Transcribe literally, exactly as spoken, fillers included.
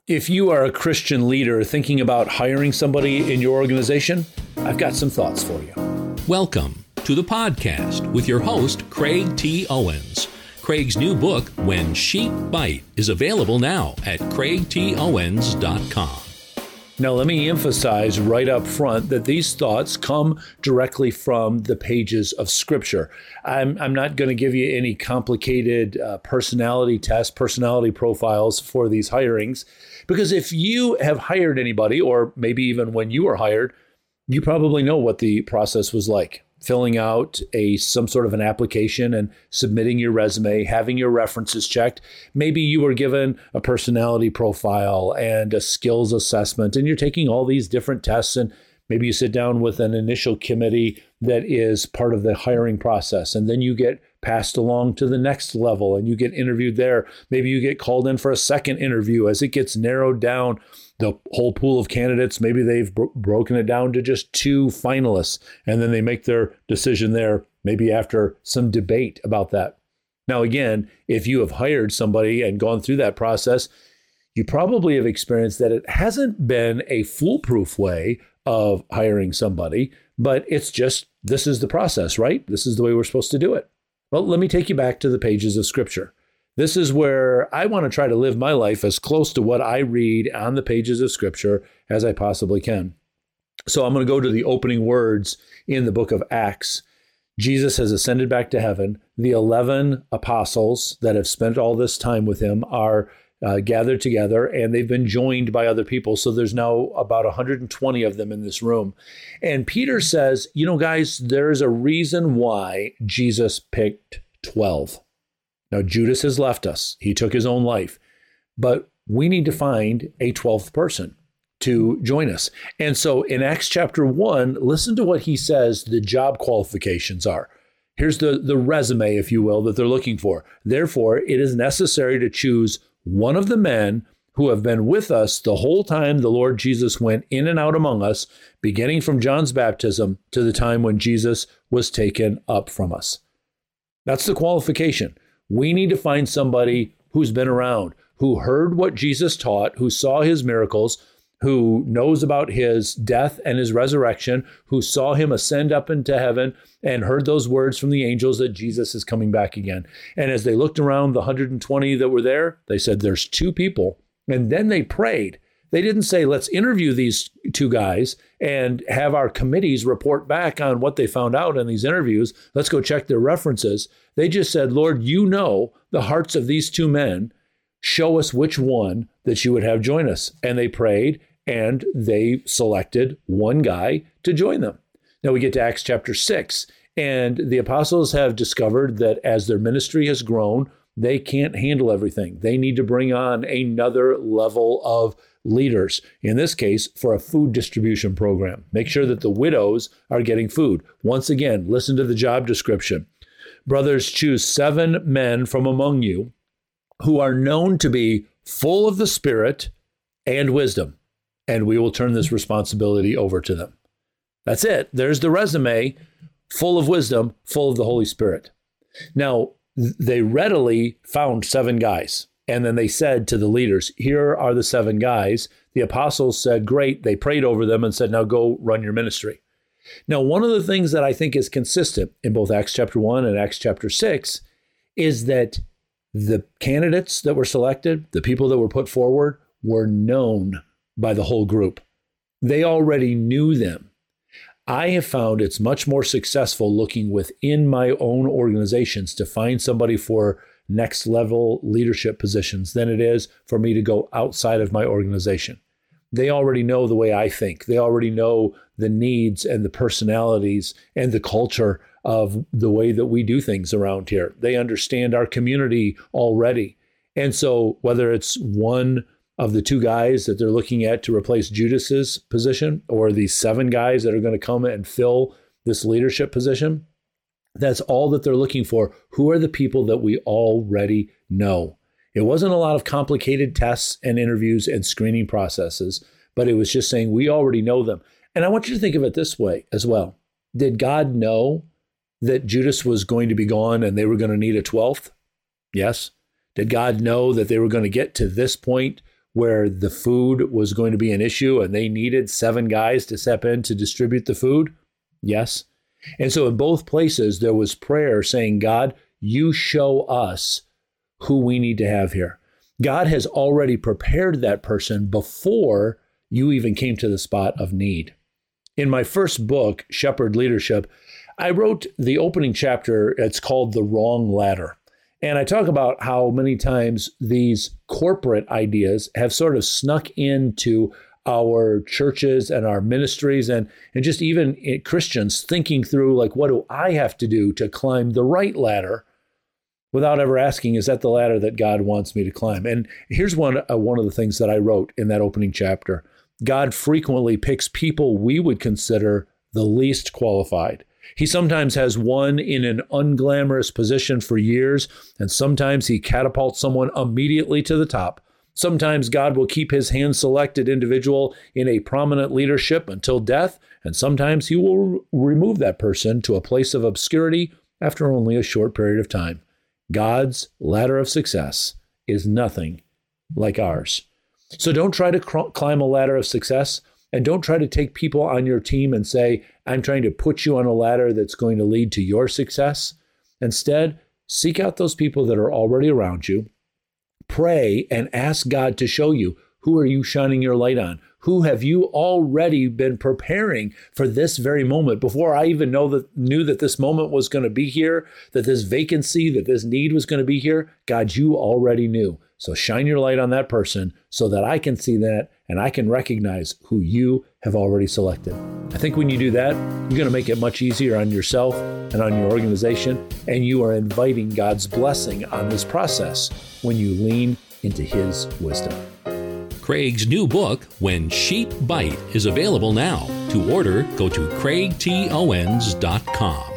If you are a Christian leader thinking about hiring somebody in your organization, I've got some thoughts for you. Welcome to the podcast with your host, Craig T. Owens. Craig's new book, When Sheep Bite, is available now at craig t owens dot com. Now, let me emphasize right up front that these thoughts come directly from the pages of Scripture. I'm, I'm not going to give you any complicated uh, personality tests, personality profiles for these hirings, because if you have hired anybody, or maybe even when you were hired, you probably know what the process was like. Filling out a some sort of an application and submitting your resume, having your references checked. Maybe you were given a personality profile and a skills assessment, and you're taking all these different tests, and maybe you sit down with an initial committee that is part of the hiring process, and then you get passed along to the next level and you get interviewed there. Maybe you get called in for a second interview as it gets narrowed down. The whole pool of candidates, maybe they've bro- broken it down to just two finalists, and then they make their decision there, maybe after some debate about that. Now, again, if you have hired somebody and gone through that process, you probably have experienced that it hasn't been a foolproof way of hiring somebody, but it's just, this is the process, right? This is the way we're supposed to do it. Well, let me take you back to the pages of Scripture. This is where I want to try to live my life as close to what I read on the pages of Scripture as I possibly can. So I'm going to go to the opening words in the book of Acts. Jesus has ascended back to heaven. The eleven apostles that have spent all this time with him are uh, gathered together, and they've been joined by other people. So there's now about one hundred twenty of them in this room. And Peter says, you know, guys, there is a reason why Jesus picked twelve. Now, Judas has left us. He took his own life. But we need to find a twelfth person to join us. And so in Acts chapter one, listen to what he says the job qualifications are. Here's the, the resume, if you will, that they're looking for. Therefore, it is necessary to choose one of the men who have been with us the whole time the Lord Jesus went in and out among us, beginning from John's baptism to the time when Jesus was taken up from us. That's the qualification. We need to find somebody who's been around, who heard what Jesus taught, who saw his miracles, who knows about his death and his resurrection, who saw him ascend up into heaven and heard those words from the angels that Jesus is coming back again. And as they looked around the one hundred twenty that were there, they said, there's two people. And then they prayed. They didn't say, let's interview these two guys and have our committees report back on what they found out in these interviews. Let's go check their references. They just said, Lord, you know the hearts of these two men. Show us which one that you would have join us. And they prayed, and they selected one guy to join them. Now we get to Acts chapter six, and the apostles have discovered that as their ministry has grown, they can't handle everything. They need to bring on another level of leaders, in this case, for a food distribution program. Make sure that the widows are getting food. Once again, listen to the job description. Brothers, choose seven men from among you who are known to be full of the Spirit and wisdom, and we will turn this responsibility over to them. That's it. There's the resume, full of wisdom, full of the Holy Spirit. Now, they readily found seven guys. And then they said to the leaders, here are the seven guys. The apostles said, great. They prayed over them and said, now go run your ministry. Now, one of the things that I think is consistent in both Acts chapter one and Acts chapter six is that the candidates that were selected, the people that were put forward, were known by the whole group. They already knew them. I have found it's much more successful looking within my own organizations to find somebody for next level leadership positions than it is for me to go outside of my organization. They already know the way I think. They already know the needs and the personalities and the culture of the way that we do things around here. They understand our community already. And so whether it's one of the two guys that they're looking at to replace Judas's position, or these seven guys that are going to come and fill this leadership position, that's all that they're looking for. Who are the people that we already know? It wasn't a lot of complicated tests and interviews and screening processes, but it was just saying we already know them. And I want you to think of it this way as well. Did God know that Judas was going to be gone and they were going to need a twelfth? Yes. Did God know that they were going to get to this point where the food was going to be an issue and they needed seven guys to step in to distribute the food? Yes. And so in both places, there was prayer saying, God, you show us who we need to have here. God has already prepared that person before you even came to the spot of need. In my first book, Shepherd Leadership, I wrote the opening chapter. It's called The Wrong Ladder. And I talk about how many times these corporate ideas have sort of snuck into our churches and our ministries and, and just even Christians thinking through, like, what do I have to do to climb the right ladder without ever asking, is that the ladder that God wants me to climb? And here's one, uh, one of the things that I wrote in that opening chapter. God frequently picks people we would consider the least qualified. He sometimes has one in an unglamorous position for years, and sometimes he catapults someone immediately to the top. Sometimes God will keep his hand-selected individual in a prominent leadership until death, and sometimes he will re- remove that person to a place of obscurity after only a short period of time. God's ladder of success is nothing like ours. So don't try to cr- climb a ladder of success, and don't try to take people on your team and say, I'm trying to put you on a ladder that's going to lead to your success. Instead, seek out those people that are already around you. Pray and ask God to show you, who are you shining your light on? Who have you already been preparing for this very moment before I even know that knew that this moment was going to be here, that this vacancy, that this need was going to be here? God, you already knew. So shine your light on that person so that I can see that and I can recognize who you have already selected. I think when you do that, you're going to make it much easier on yourself and on your organization, and you are inviting God's blessing on this process when you lean into his wisdom. Craig's new book, When Sheep Bite, is available now. To order, go to craig t owens dot com.